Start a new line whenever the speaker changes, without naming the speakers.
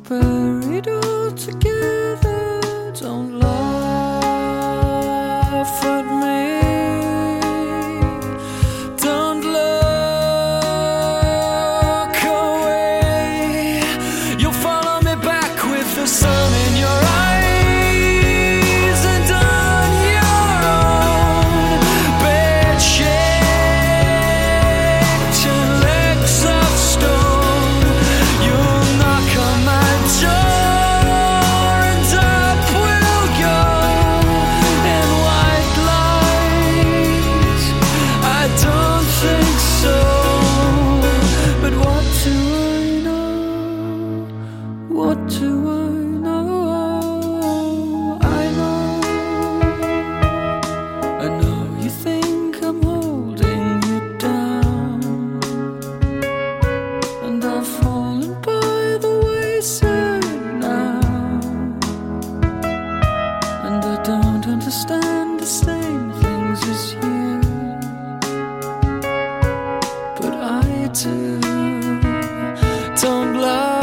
buried all together. Don't laugh at me. Don't look away. You'll follow me back with the sun in your eyes and on your own bed shaped and legs of stone. You'll knock on my door and up we'll go in white light. I don't think so, but what do I know? What do I know? I know you think I'm holding you down, and I've fallen by the wayside now, and I don't understand the same things as you, but I do. Don't lie.